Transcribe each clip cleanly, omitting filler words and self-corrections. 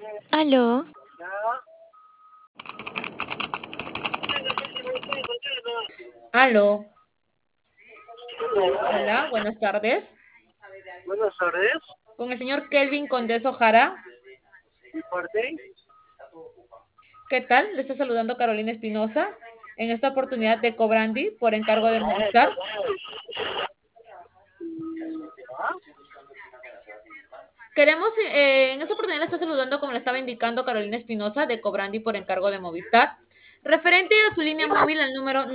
Aló, Ya. Aló, hola, buenas tardes. Buenas tardes. Con el señor Kelvin Condeso Jara. ¿Mi parte? ¿Qué tal? Le está saludando Carolina Espinosa. En esta oportunidad de Cobrandi por encargo de Movistar. ¿Ah? En esta oportunidad le está saludando, como le estaba indicando, Carolina Espinosa de Cobrandi por encargo de Movistar. Referente a su línea móvil al número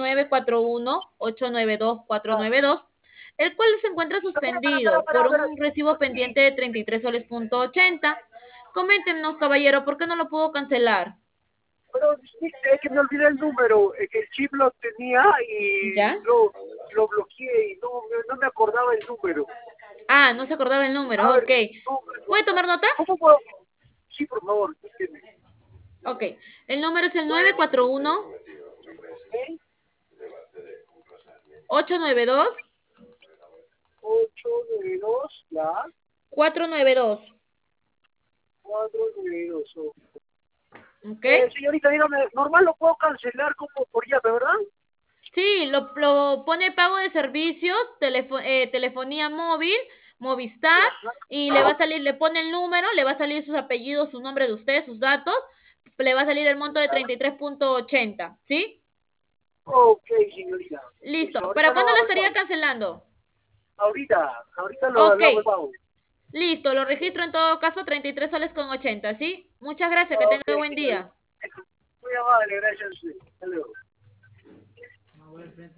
941-892-492, el cual se encuentra suspendido por un recibo pendiente de 33 soles punto 80. Coméntenos, caballero, ¿por qué no lo pudo cancelar? Pero sí, es que me olvidé el número, que el chip lo tenía y ¿Ya? lo bloqueé y no me acordaba el número. Ah, no se acordaba el A número, ver, ok. ¿Puede tomar nota? ¿cómo puedo? Sí, por favor, dígame. Ok. El número es el 941 ¿Eh? 892 892, ya, 492. 492. ¿Ok? Señorita, dígame, normal lo puedo cancelar como por llave, ¿verdad? Sí, lo pone pago de servicios, telefonía móvil, Movistar, y le va a salir, le pone el número, le va a salir sus apellidos, su nombre de usted, sus datos, le va a salir el monto de 33.80, ¿sí? Ok, señorita. Listo. Listo, ¿Para ahorita lo cuándo lo hago el estaría pago. cancelando? Ahorita Ok. lo hago el pago. Listo, lo registro en todo caso 33 soles con 80, ¿sí? Muchas gracias, que tenga Ok, buen señorita. día. Muy amable, gracias a usted. Hasta luego.